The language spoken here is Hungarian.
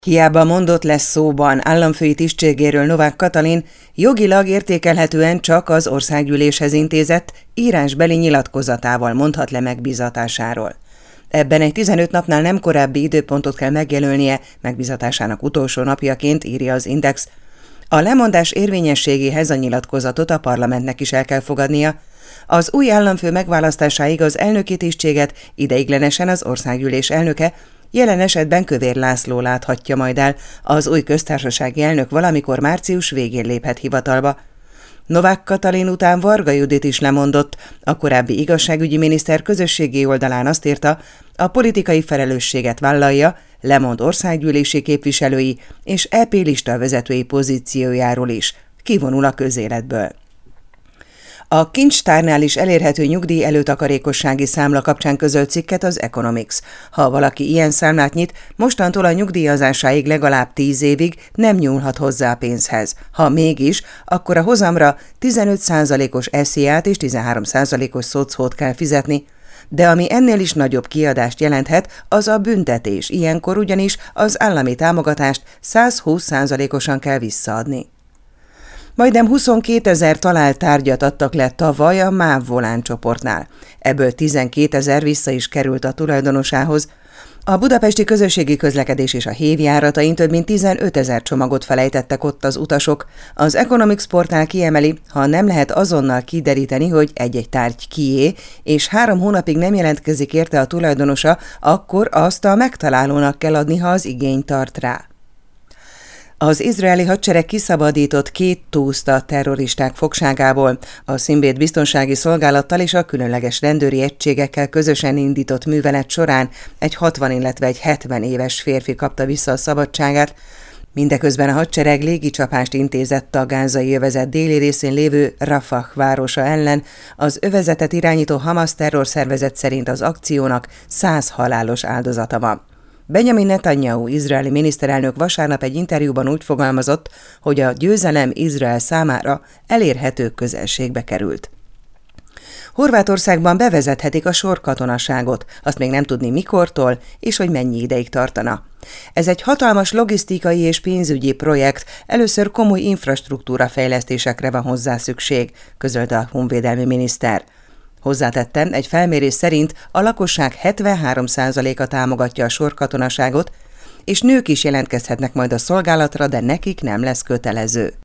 Hiába mondott le szóban államfői tisztségéről Novák Katalin, jogilag értékelhetően csak az országgyűléshez intézett írásbeli nyilatkozatával mondhat le megbízatásáról. Ebben egy 15 napnál nem korábbi időpontot kell megjelölnie megbízatásának utolsó napjaként, írja az Index. A lemondás érvényességéhez a nyilatkozatot a parlamentnek is el kell fogadnia. Az új államfő megválasztásáig az elnöki tisztséget ideiglenesen az országgyűlés elnöke, jelen esetben Kövér László láthatja majd el, az új köztársasági elnök valamikor március végén léphet hivatalba. Novák Katalin után Varga Judit is lemondott, a korábbi igazságügyi miniszter közösségi oldalán azt írta, a politikai felelősséget vállalja, lemond országgyűlési képviselői és EP lista vezetői pozíciójáról is, kivonul a közéletből. A kincstárnál is elérhető nyugdíj előtakarékossági számla kapcsán közölt cikket az Economics. Ha valaki ilyen számlát nyit, mostantól a nyugdíjazásáig legalább 10 évig nem nyúlhat hozzá a pénzhez. Ha mégis, akkor a hozamra 15%-os SZIA-t és 13%-os szocót kell fizetni. De ami ennél is nagyobb kiadást jelenthet, az a büntetés. Ilyenkor ugyanis az állami támogatást 120%-osan kell visszaadni. Majdnem 22 000 talált tárgyat adtak le tavaly a MÁV Volán csoportnál. Ebből 12 000 vissza is került a tulajdonosához. A budapesti közösségi közlekedés és a hév járatain több mint 15 000 csomagot felejtettek ott az utasok. Az Economics portál kiemeli, ha nem lehet azonnal kideríteni, hogy egy-egy tárgy kié, és 3 hónapig nem jelentkezik érte a tulajdonosa, akkor azt a megtalálónak kell adni, ha az igény tart rá. Az izraeli hadsereg kiszabadított 2 túszt a terroristák fogságából. A Shin Bet biztonsági szolgálattal és a különleges rendőri egységekkel közösen indított művelet során egy 60, illetve egy 70 éves férfi kapta vissza a szabadságát. Mindeközben a hadsereg légicsapást intézett a gázai övezet déli részén lévő Rafah városa ellen. Az övezetet irányító Hamas terrorszervezet szerint az akciónak 100 halálos áldozata van. Benjamin Netanyahu izraeli miniszterelnök vasárnap egy interjúban úgy fogalmazott, hogy a győzelem Izrael számára elérhető közelségbe került. Horvátországban bevezethetik a sorkatonaságot, azt még nem tudni mikortól és hogy mennyi ideig tartana. Ez egy hatalmas logisztikai és pénzügyi projekt, először komoly infrastruktúra fejlesztésekre van hozzá szükség, közölte a honvédelmi miniszter. Hozzátette, egy felmérés szerint a lakosság 73%-a támogatja a sorkatonaságot, és nők is jelentkezhetnek majd a szolgálatra, de nekik nem lesz kötelező.